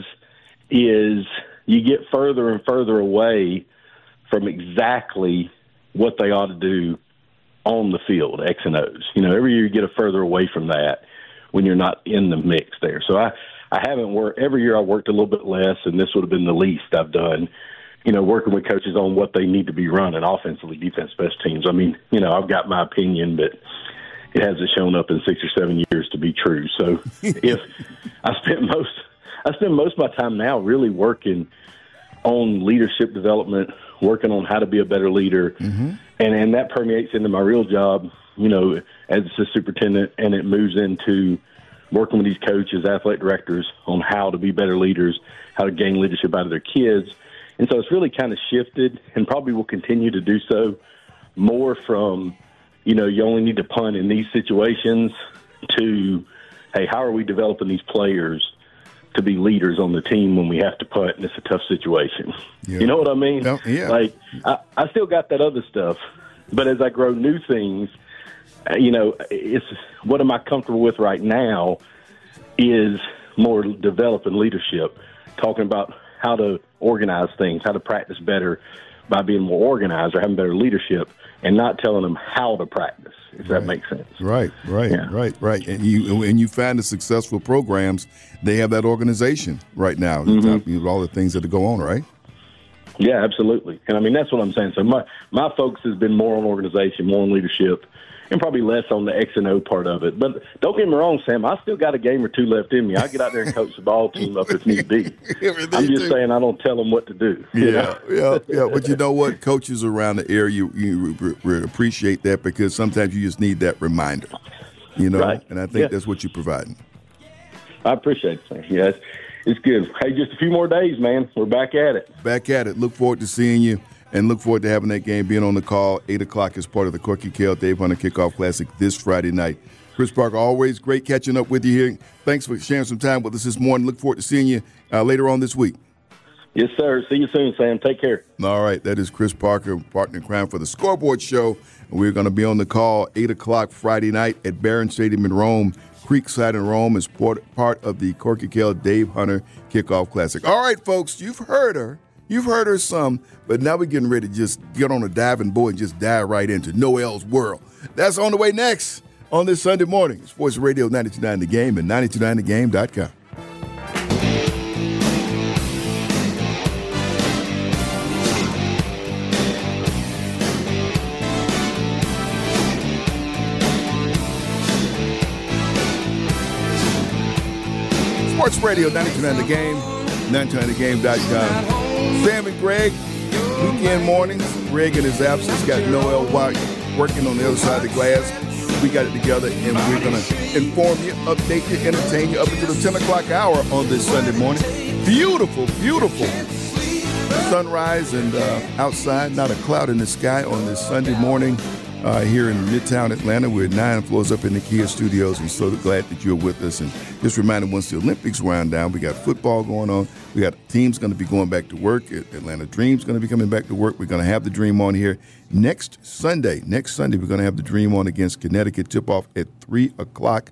is you get further and further away from exactly what they ought to do on the field, X and O's. You know, every year you get a further away from that when you're not in the mix there. So I, I haven't worked, every year I worked a little bit less, and this would have been the least I've done, you know, working with coaches on what they need to be running offensively, defense, special teams. I mean, you know, I've got my opinion, but it hasn't shown up in six or seven years to be true. So if I spent most, I spend most of my time now really working on leadership development, working on how to be a better leader. Mm-hmm. And, and that permeates into my real job, you know, as a superintendent, and it moves into working with these coaches, athletic directors on how to be better leaders, how to gain leadership out of their kids. And so it's really kind of shifted, and probably will continue to do so, more from, you know, you only need to punt in these situations to, hey, how are we developing these players to be leaders on the team when we have to punt and it's a tough situation? Yeah. You know what I mean? No, yeah. Like, I, I still got that other stuff, but as I grow new things, you know, it's what am I comfortable with right now is more developing leadership, talking about how to organize things, how to practice better by being more organized or having better leadership, and not telling them how to practice, if right. that makes sense. Right, right, yeah. right, right. And you and you find the successful programs, they have that organization right now, mm-hmm. you know, all the things that go on, right? Yeah, absolutely. And I mean, that's what I'm saying. So my, my focus has been more on organization, more on leadership, and probably less on the X and O part of it. But don't get me wrong, Sam, I still got a game or two left in me. I get out there and coach the ball team up if need be. I'm just saying I don't tell them what to do. Yeah, know? yeah, yeah. But you know what? Coaches around the area, you, you re- re- appreciate that, because sometimes you just need that reminder, you know? Right. And I think yeah. that's what you're providing. I appreciate it, Sam. Yeah, it's, it's good. Hey, just a few more days, man. We're back at it. Back at it. Look forward to seeing you. And look forward to having that game, being on the call. eight o'clock as part of the Corky Kell Dave Hunter Kickoff Classic this Friday night. Chris Parker, always great catching up with you here. Thanks for sharing some time with us this morning. Look forward to seeing you uh, later on this week. Yes, sir. See you soon, Sam. Take care. All right. That is Chris Parker, partner in crime for the Scoreboard Show. We're going to be on the call eight o'clock Friday night at Barron Stadium in Rome. Creekside in Rome is part of the Corky Kell Dave Hunter Kickoff Classic. All right, folks, you've heard her. You've heard her some, but now we're getting ready to just get on a diving board and just dive right into Noel's world. That's on the way next on this Sunday morning. Sports Radio ninety-two point nine The Game and ninety-two point nine the game dot com. Sports Radio ninety-two point nine The Game, ninety-two point nine the game dot com. Sam and Greg, weekend mornings. Greg in his absence got Noel White working on the other side of the glass. We got it together, and we're going to inform you, update you, entertain you up until the ten o'clock hour on this Sunday morning. Beautiful, beautiful sunrise and uh, outside, not a cloud in the sky on this Sunday morning uh, here in Midtown Atlanta. We're nine floors up in the Kia studios, and so glad that you're with us. And just reminding, once the Olympics wind down, we got football going on. We got teams going to be going back to work. Atlanta Dream's going to be coming back to work. We're going to have the Dream on here next Sunday. Next Sunday, we're going to have the Dream on against Connecticut. Tip-off at three o'clock.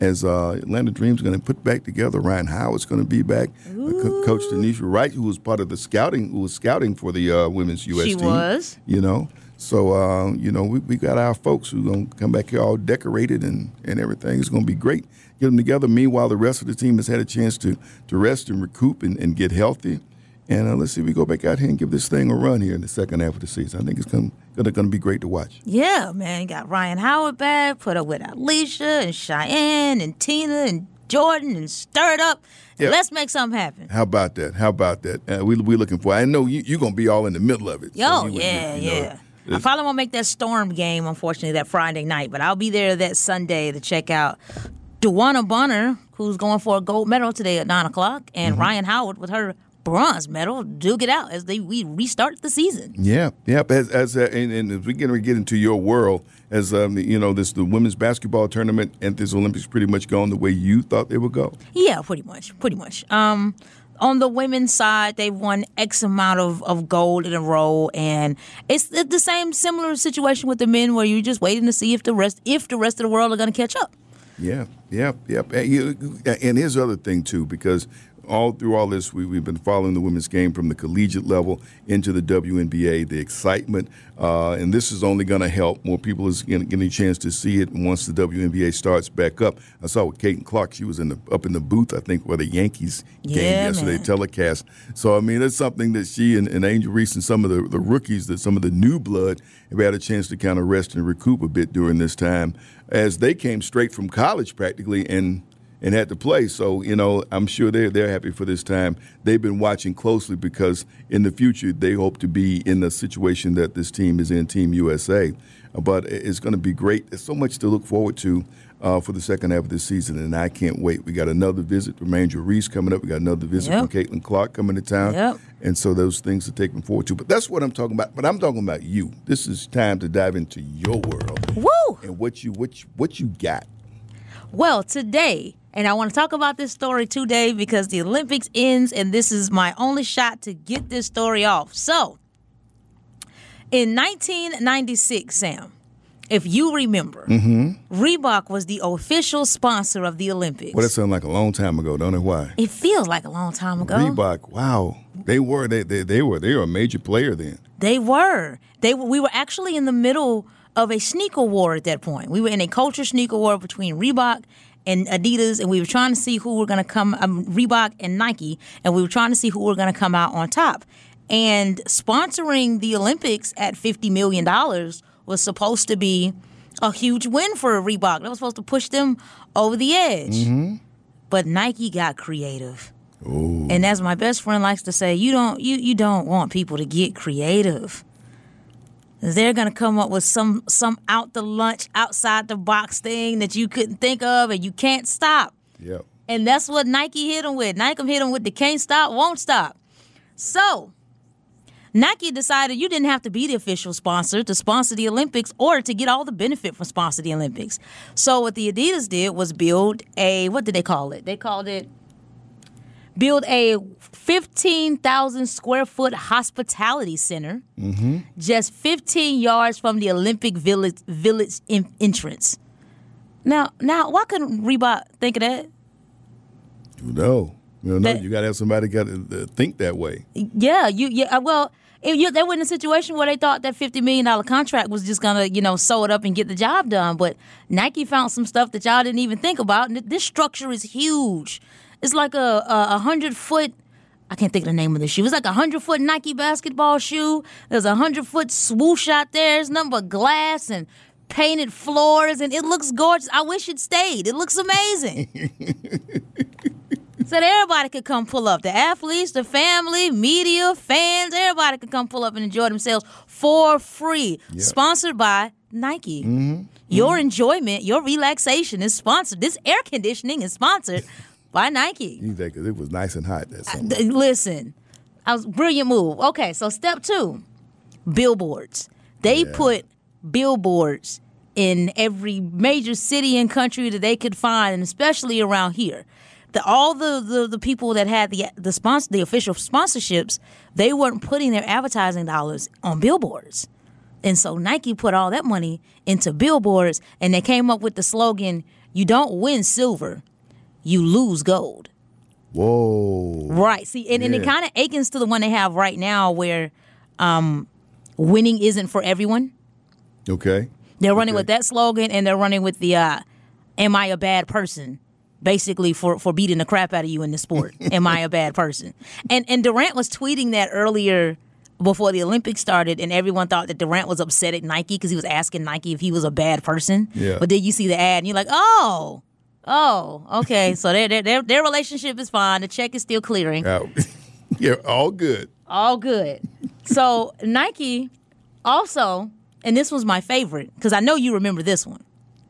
as uh, Atlanta Dream's going to put back together. Ryan Howard's going to be back. Uh, Co- Coach Tanisha Wright, who was part of the scouting, who was scouting for the uh, women's U S she team. She was. You know. So, uh, you know, we, we got our folks who are going to come back here all decorated and, and everything. It's going to be great. Get them together. Meanwhile, the rest of the team has had a chance to, to rest and recoup and, and get healthy. And uh, let's see if we go back out here and give this thing a run here in the second half of the season. I think it's going to be great to watch. Yeah, man. You got Ryan Howard back, put up with Alicia and Cheyenne and Tina and Jordan and stir it up. Yeah. Let's make something happen. How about that? How about that? Uh, we, we're looking for I know you, you're going to be all in the middle of it. Yo, so yeah, you know, yeah. I probably won't make that Storm game, unfortunately, that Friday night, but I'll be there that Sunday to check out Dewana Bonner, who's going for a gold medal today at nine o'clock, and mm-hmm. Ryan Howard with her bronze medal, duke it out as they we restart the season. Yeah, yeah. As, as uh, and, and as we get get into your world, as um, you know, this the women's basketball tournament and this Olympics pretty much going the way you thought they would go. Yeah, pretty much, pretty much. Um, on the women's side, they've won X amount of, of gold in a row, and it's the same similar situation with the men, where you're just waiting to see if the rest if the rest of the world are going to catch up. Yeah, yeah, yeah. And, you, and here's the other thing too, because all through all this, we, we've been following the women's game from the collegiate level into the W N B A, the excitement, uh, and this is only going to help. More people is getting a chance to see it once the W N B A starts back up. I saw with Caitlin Clark, she was in the up in the booth, I think, for the Yankees game yeah, yesterday man. telecast. So, I mean, that's something that she and, and Angel Reese and some of the, the rookies, that some of the new blood, have had a chance to kind of rest and recoup a bit during this time, as they came straight from college practically and and had to play. So, you know, I'm sure they're, they're happy for this time. They've been watching closely because in the future they hope to be in the situation that this team is in, Team U S A. But it's going to be great. There's so much to look forward to uh, for the second half of this season, and I can't wait. We got another visit from Angel Reese coming up. We got another visit yep. from Caitlin Clark coming to town. Yep. And so those things to take them forward to. But that's what I'm talking about. But I'm talking about you. This is time to dive into your world. Woo! And what you, what you, what you got. Well, today, and I want to talk about this story today because the Olympics ends, and this is my only shot to get this story off. So, in nineteen ninety-six, Sam, if you remember, mm-hmm. Reebok was the official sponsor of the Olympics. Well, that sounds like a long time ago, don't it? Why? It feels like a long time ago. Reebok, wow, they were they they, they were they were a major player then. They were. They we were actually in the middle of a sneaker war at that point. We were in a culture sneaker war between Reebok and Adidas, and we were trying to see who were going to come, um, Reebok and Nike, and we were trying to see who were going to come out on top. And sponsoring the Olympics at fifty million dollars was supposed to be a huge win for Reebok. That was supposed to push them over the edge. Mm-hmm. But Nike got creative. Ooh. And as my best friend likes to say, you don't you you don't want people to get creative. They're going to come up with some some out the lunch, outside the box thing that you couldn't think of, and you can't stop. Yep. And that's what Nike hit them with. Nike hit them with the can't stop, won't stop. So Nike decided you didn't have to be the official sponsor to sponsor the Olympics or to get all the benefit from sponsoring the Olympics. So what the Adidas did was build a, what did they call it? They called it, build a fifteen thousand square foot hospitality center, mm-hmm. just fifteen yards from the Olympic Village, village in, entrance. Now, now, why couldn't Reebok think of that? No, you know, That- you got to have somebody got to think that way. Yeah, you, yeah. Well, if you, they were in a situation where they thought that fifty million dollars contract was just gonna, you know, sew it up and get the job done. But Nike found some stuff that y'all didn't even think about, and this structure is huge. It's like a a hundred foot. I can't think of the name of the shoe. It's like a hundred foot Nike basketball shoe. There's a hundred foot swoosh out there. It's nothing but glass and painted floors, and it looks gorgeous. I wish it stayed. It looks amazing. So that everybody could come pull up. The athletes, the family, media, fans, everybody could come pull up and enjoy themselves for free. Yep. Sponsored by Nike. Mm-hmm. Your mm-hmm. enjoyment, your relaxation is sponsored. This air conditioning is sponsored by Nike. Because it was nice and hot that summer. Uh, listen, I was brilliant move. Okay, so step two, billboards. They Yeah. put billboards in every major city and country that they could find, and especially around here. The, all the, the, the people that had the the sponsor the official sponsorships, they weren't putting their advertising dollars on billboards. And so Nike put all that money into billboards, and they came up with the slogan, you don't win silver, you lose gold. Whoa. Right. See, and, yeah. and it kind of akens to the one they have right now where um, winning isn't for everyone. Okay. They're running okay. with that slogan, and they're running with the uh, am I a bad person? Basically for, for beating the crap out of you in the sport. Am I a bad person? And and Durant was tweeting that earlier before the Olympics started, and everyone thought that Durant was upset at Nike because he was asking Nike if he was a bad person. Yeah. But then you see the ad, and you're like, oh, oh, okay. So their their their relationship is fine. The check is still clearing. Uh, yeah, all good. All good. So Nike also, and this was my favorite because I know you remember this one.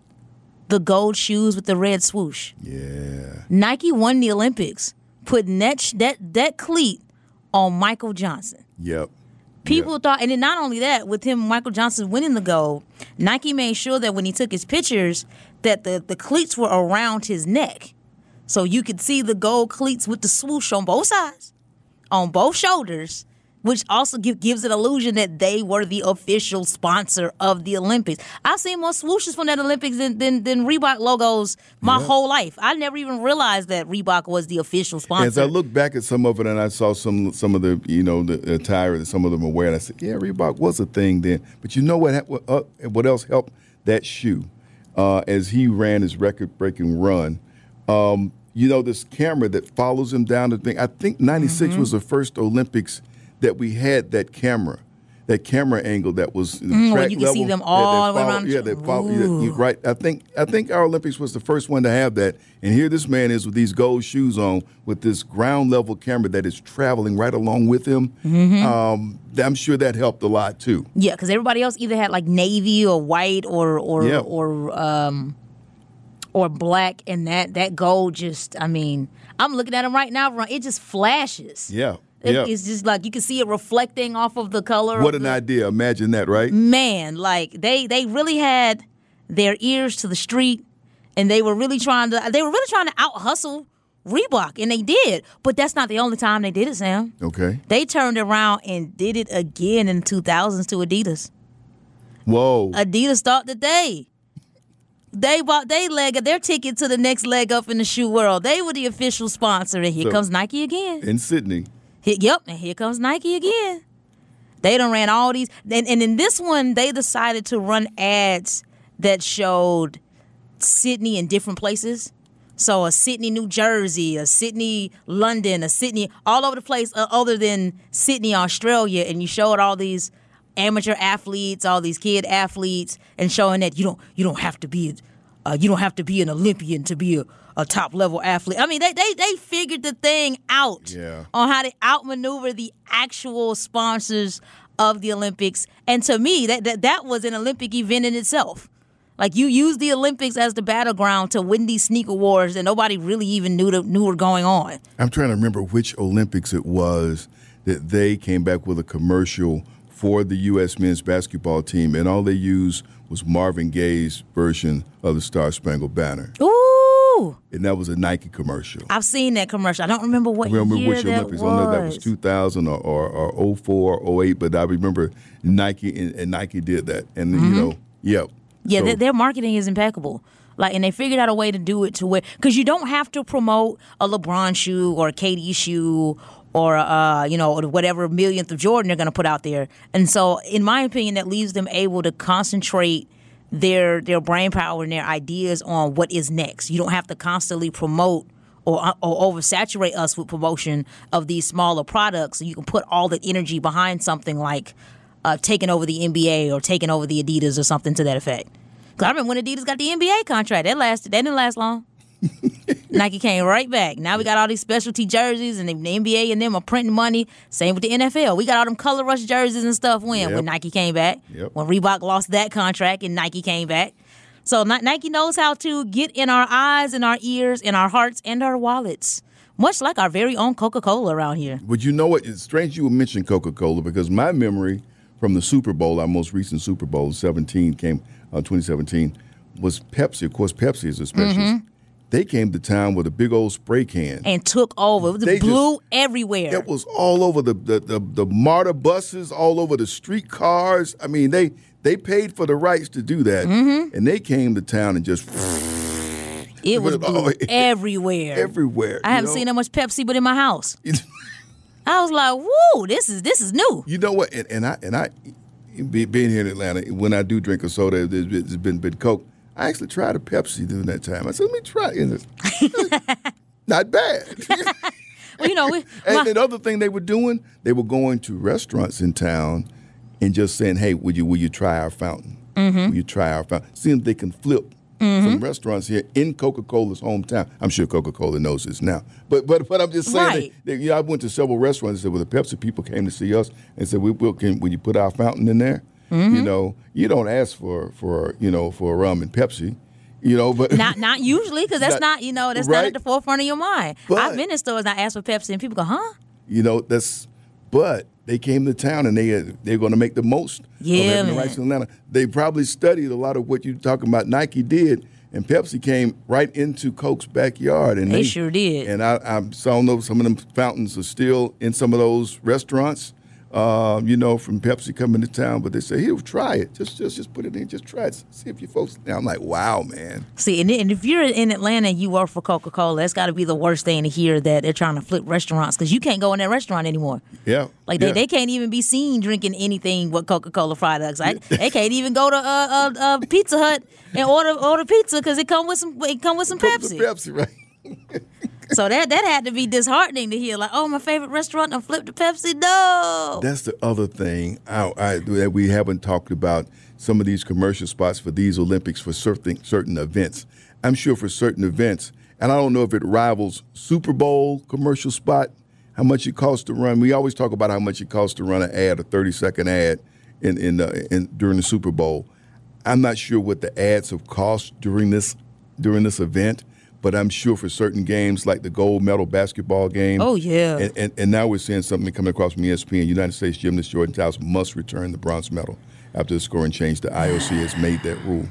The gold shoes with the red swoosh. Yeah. Nike won the Olympics, putting that that that cleat on Michael Johnson. Yep. People yep. thought, and then not only that, with him, Michael Johnson winning the gold, Nike made sure that when he took his pictures, that the, the cleats were around his neck. So you could see the gold cleats with the swoosh on both sides, on both shoulders, which also give, gives an illusion that they were the official sponsor of the Olympics. I've seen more swooshes from that Olympics than, than, than Reebok logos my yeah. whole life. I never even realized that Reebok was the official sponsor. As I look back at some of it and I saw some some of the, you know, the attire that some of them were wearing, I said, yeah, Reebok was a thing then. But you know what, what, uh, what else helped that shoe uh, as he ran his record-breaking run? Um, you know, this camera that follows him down the thing. I think ninety-six mm-hmm. was the first Olympics that we had that camera, that camera angle that was the mm, track where you can level, see them all that, that around. Yeah, that follow, yeah, right. I think I think our Olympics was the first one to have that. And here this man is with these gold shoes on, with this ground level camera that is traveling right along with him. Mm-hmm. Um, I'm sure that helped a lot too. Yeah, because everybody else either had like navy or white or or yeah. or um or black, and that that gold just, I mean, I'm looking at him right now. It just flashes. Yeah. It, yeah. It's just like you can see it reflecting off of the color. What of an the, idea. Imagine that, right? Man, like they, they really had their ears to the street, and they were really trying to they were really trying to out hustle Reebok, and they did. But that's not the only time they did it, Sam. Okay. They turned around and did it again in the two thousands to Adidas. Whoa. Adidas thought that they They bought their leg, their ticket to the next leg up in the shoe world. They were the official sponsor, and here so, comes Nike again. In Sydney. Here, yep, and here comes Nike again. They done ran all these, and, and in this one, they decided to run ads that showed Sydney in different places. So a Sydney, New Jersey, a Sydney, London, a Sydney, all over the place uh, other than Sydney, Australia, and you showed all these amateur athletes, all these kid athletes, and showing that you don't you don't have to be uh, you don't have to be an Olympian to be a, a top level athlete. I mean, they they they figured the thing out yeah. on how to outmaneuver the actual sponsors of the Olympics. And to me, that that, that was an Olympic event in itself. Like, you use the Olympics as the battleground to win these sneaker wars that nobody really even knew to, knew were going on. I'm trying to remember which Olympics it was that they came back with a commercial for the U S men's basketball team, and all they used was Marvin Gaye's version of the Star Spangled Banner. Ooh! And that was a Nike commercial. I've seen that commercial. I don't remember what I remember year which that Olympics. was. I don't know if that was two thousand or, or, or oh four, oh eight, but I remember Nike, and, and Nike did that. And, Mm-hmm. you know, yep. Yeah, so, their, their marketing is impeccable. Like, and they figured out a way to do it to where, because you don't have to promote a LeBron shoe or a K D shoe or, uh, you know, whatever millionth of Jordan they're going to put out there. And so, in my opinion, that leaves them able to concentrate their their brain power and their ideas on what is next. You don't have to constantly promote or, or oversaturate us with promotion of these smaller products. So you can put all the energy behind something like uh, taking over the N B A or taking over the Adidas or something to that effect. Because I remember when Adidas got the N B A contract, that lasted. That didn't last long. Nike came right back. Now we got all these specialty jerseys, and the N B A and them are printing money. Same with the N F L. We got all them color rush jerseys and stuff when Yep. when Nike came back. Yep. When Reebok lost that contract and Nike came back. So Nike knows how to get in our eyes and our ears and our hearts and our wallets, much like our very own Coca-Cola around here. But you know what? It's strange you would mention Coca-Cola, because my memory from the Super Bowl, our most recent Super Bowl, seventeen came uh, twenty seventeen, was Pepsi. Of course, Pepsi is a specialist. Mm-hmm. they came to town with a big old spray can. And took over. It was They blue just- everywhere. It was all over the, the, the, the MARTA buses, all over the street cars. I mean, they they paid for the rights to do that. Mm-hmm. And they came to town and just... It was But it- blue oh, everywhere. Everywhere. I you haven't know? seen that much Pepsi but in my house. I was like, woo, this is this is new. You know what? And, and I and I, be- being here in Atlanta, when I do drink a soda, there's been, there's been, been Coke. I actually tried a Pepsi during that time. I said, let me try it. And it's not bad. Well, you know, we, And my- the other thing they were doing, they were going to restaurants in town and just saying, hey, would you will you try our fountain? Mhm. Will you try our fountain? Seeing if they can flip Mhm. some restaurants here in Coca-Cola's hometown. I'm sure Coca-Cola knows this now. But but but I'm just saying, Right. that, that, you know, I went to several restaurants and said, well, the Pepsi people came to see us and said, we will, can, will you put our fountain in there? Mhm. You know, you don't ask for, for, you know, for rum and Pepsi. You know, but not not usually, because that's Not- not, you know, that's not right? at the forefront of your mind. But- I've been in stores and I ask for Pepsi and people go, huh? You know, that's, but they came to town and they they're going to make the most Yeah, of having the man. rights in Atlanta. They probably studied a lot of what you're talking about. Nike did, and Pepsi came right into Coke's backyard. And They they, sure did. And I, I saw them, some of them fountains are still in some of those restaurants. Uh, you know, from Pepsi coming to town, but they say, "Here, try it. Just, just, just put it in. Just try it. See if you folks." And I'm like, "Wow, man." See, and, and if you're in Atlanta and you work for Coca-Cola, that's got to be the worst thing to hear that they're trying to flip restaurants because you can't go in that restaurant anymore. Yeah, Like yeah. they, they can't even be seen drinking anything with Coca-Cola products. I, they can't even go to uh, uh, uh, Pizza Hut and order order pizza because it come with some it come with some Coke Pepsi. with Pepsi, right? So that that had to be disheartening to hear. Like, oh, my favorite restaurant done flipped to Pepsi. No. That's the other thing I, I, that we haven't talked about. Some of these commercial spots for these Olympics for certain certain events. I'm sure for certain events, and I don't know if it rivals Super Bowl commercial spot. How much it costs to run? We always talk about how much it costs to run an ad, a thirty second ad, in in, uh, in during the Super Bowl. I'm not sure what the ads have cost during this during this event. But I'm sure for certain games like the gold medal basketball game. Oh, yeah. And, and, and now we're seeing something coming across from E S P N. United States gymnast Jordan Tiles must return the bronze medal after the scoring change. The I O C has made that rule.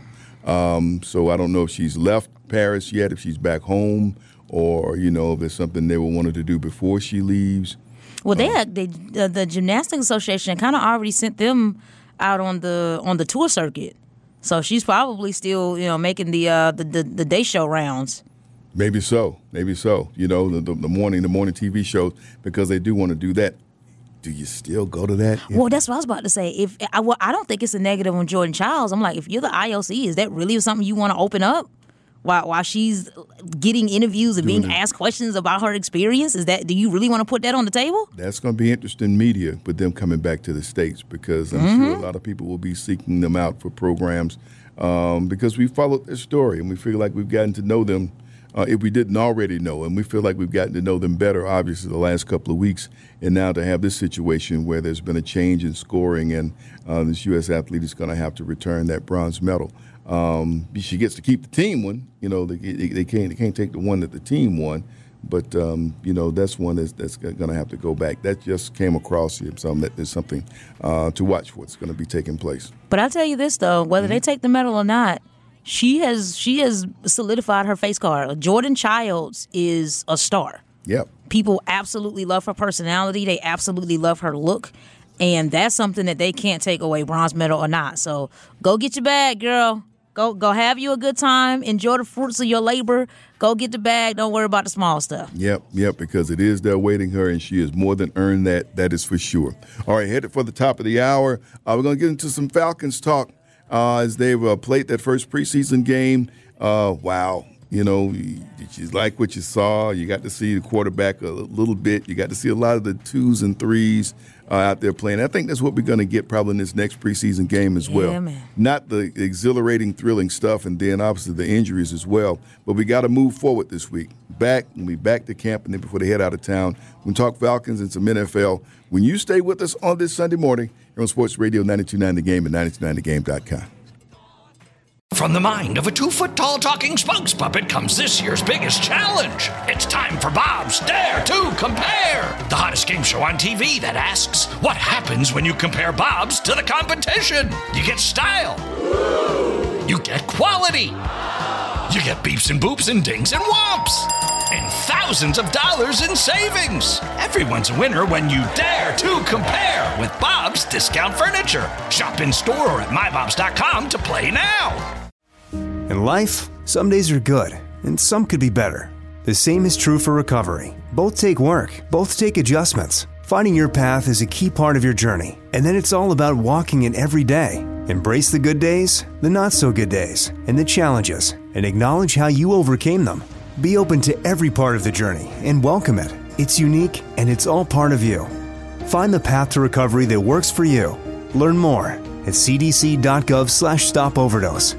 Um, so I don't know if she's left Paris yet, if she's back home, or, you know, if there's something they will want her to do before she leaves. Well, they had they, uh, the Gymnastics Association kind of already sent them out on the on the tour circuit. So she's probably still, you know, making the uh, the, the the day show rounds. Maybe so. Maybe so. You know, the, the, the morning the morning T V shows, because they do want to do that. Do you still go to that? Well, that's what I was about to say. If I, well, I don't think it's a negative on Jordan Childs. I'm like, if you're the I O C, is that really something you want to open up? While while she's getting interviews and being Doing it. asked questions about her experience, is that do you really want to put that on the table? That's going to be interesting media with them coming back to the States, because I'm Mm-hmm. sure a lot of people will be seeking them out for programs um, because we followed their story and we feel like we've gotten to know them uh, if we didn't already know, and we feel like we've gotten to know them better, obviously, the last couple of weeks. And now to have this situation where there's been a change in scoring and uh, this U S athlete is going to have to return that bronze medal. Um, she gets to keep the team one. You know, they, they, they can't they can't take the one that the team won. But, um, you know, that's one that's, that's going to have to go back. That just came across here. So that there's something uh, to watch for what's going to be taking place. But I'll tell you this, though, whether Mm-hmm. they take the medal or not, she has she has solidified her face card. Jordan Childs is a star. Yep. People absolutely love her personality. They absolutely love her look. And that's something that they can't take away, bronze medal or not. So go get your bag, girl. Go go have you a good time. Enjoy the fruits of your labor. Go get the bag. Don't worry about the small stuff. Yep, yep, because it is there waiting her, and she has more than earned that. That is for sure. All right, headed for the top of the hour. Uh, we're going to get into some Falcons talk uh, as they've uh, played that first preseason game. Uh, wow. You know, you, you like what you saw. You got to see the quarterback a little bit. You got to see a lot of the twos and threes uh, out there playing. I think that's what we're going to get probably in this next preseason game as well. Yeah, man. Not the exhilarating, thrilling stuff, and then obviously the injuries as well. But we got to move forward this week. Back, we'll be back to camp, and then before they head out of town, we'll talk Falcons and some N F L. When you stay with us on this Sunday morning, here on Sports Radio ninety-two point nine The Game and ninety-two point nine the game dot com. From the mind of a two-foot-tall talking spokes puppet comes this year's biggest challenge. It's time for Bob's Dare to Compare, the hottest game show on T V that asks, what happens when you compare Bob's to the competition? You get style. You get quality. You get beeps and boops and dings and whomps. And thousands of dollars in savings. Everyone's a winner when you dare to compare with Bob's Discount Furniture. Shop in store or at my bobs dot com to play now. In life, some days are good, and some could be better. The same is true for recovery. Both take work, both take adjustments. Finding your path is a key part of your journey, and then it's all about walking it every day. Embrace the good days, the not so good days, and the challenges, and acknowledge how you overcame them. Be open to every part of the journey and welcome it. It's unique and it's all part of you. Find the path to recovery that works for you. Learn more at c d c dot gov slash stop overdose.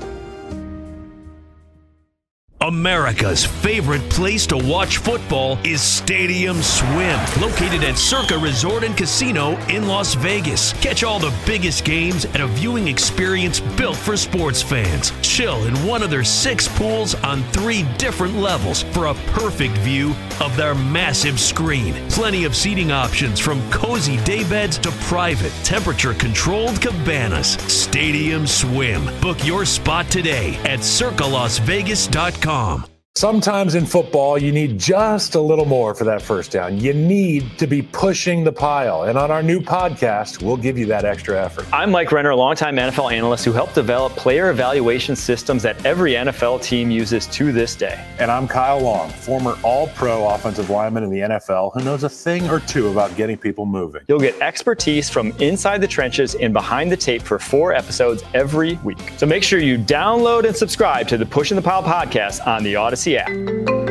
America's favorite place to watch football is Stadium Swim, located at Circa Resort and Casino in Las Vegas. Catch all the biggest games at a viewing experience built for sports fans. Chill in one of their six pools on three different levels for a perfect view of their massive screen. Plenty of seating options from cozy daybeds to private, temperature-controlled cabanas. Stadium Swim. Book your spot today at circa las vegas dot com. Sometimes in football, you need just a little more for that first down. You need to be pushing the pile. And on our new podcast, we'll give you that extra effort. I'm Mike Renner, a longtime N F L analyst who helped develop player evaluation systems that every N F L team uses to this day. And I'm Kyle Long, former all-pro offensive lineman in the N F L who knows a thing or two about getting people moving. You'll get expertise from inside the trenches and behind the tape for four episodes every week. So make sure you download and subscribe to the Pushing the Pile podcast on the Odyssey app.